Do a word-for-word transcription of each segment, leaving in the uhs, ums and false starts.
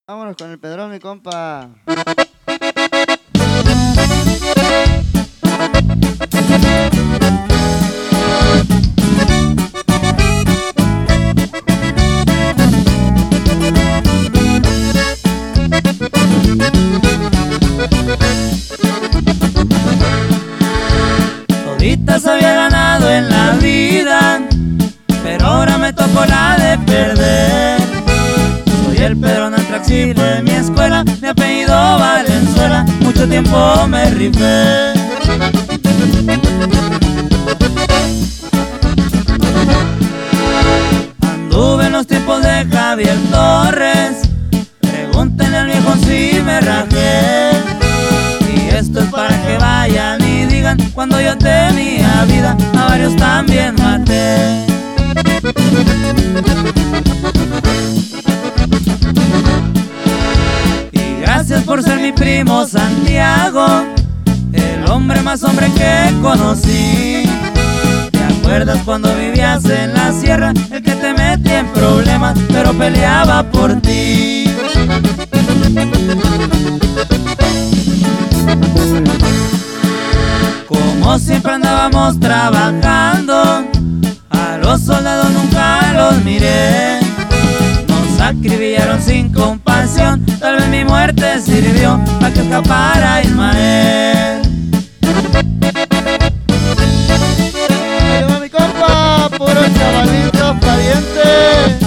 Vámonos con el Pedrón, mi compa. Toditas había ganado en la vida, pero ahora me tocó la de perder. Soy el Pedrón Antraxilo de mi escuela, mi apellido Valenzuela, mucho tiempo me rifé. Anduve en los tiempos de Javier Torres, pregúntenle al viejo si me rajé. Y esto es para que vayan y digan, cuando yo tenía vida, a varios también maté. Y gracias por ser mi primo Santiago, el hombre más hombre que conocí. ¿Te acuerdas cuando vivías en la sierra? El que te metía en problemas, pero peleaba por ti. Como siempre andábamos trabajando, a los soldados nunca los miré. Nos acribillaron sin compasión, tal vez mi muerte sirvió para que escapara Ismael. Ahí va mi compa, puro chavalito pariente.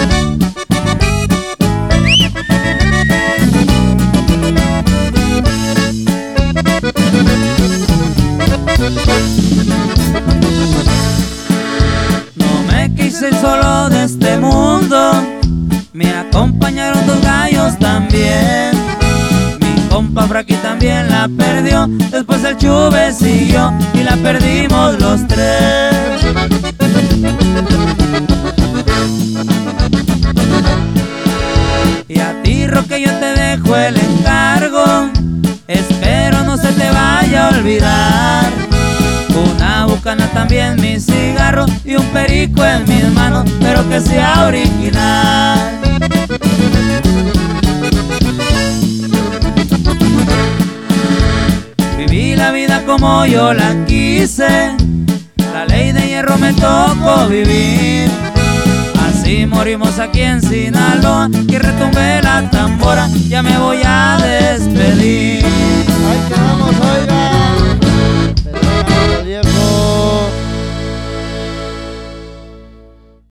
No me quise solo de este mundo, me acompañaron dos gallos también. Mi compa Fraki también la perdió, después el Chube siguió y la perdimos los tres. Y a ti, Roque, yo te dejo el encargo, espero no se te vaya a olvidar. Una bucana también, mi cigarro y un perico en mis manos, pero que sea original. Viví la vida como yo la quise, la ley de hierro me tocó vivir. Así morimos aquí en Sinaloa, que retumbe la tambora, ya me voy a despedir. Ahí quedamos, oiga.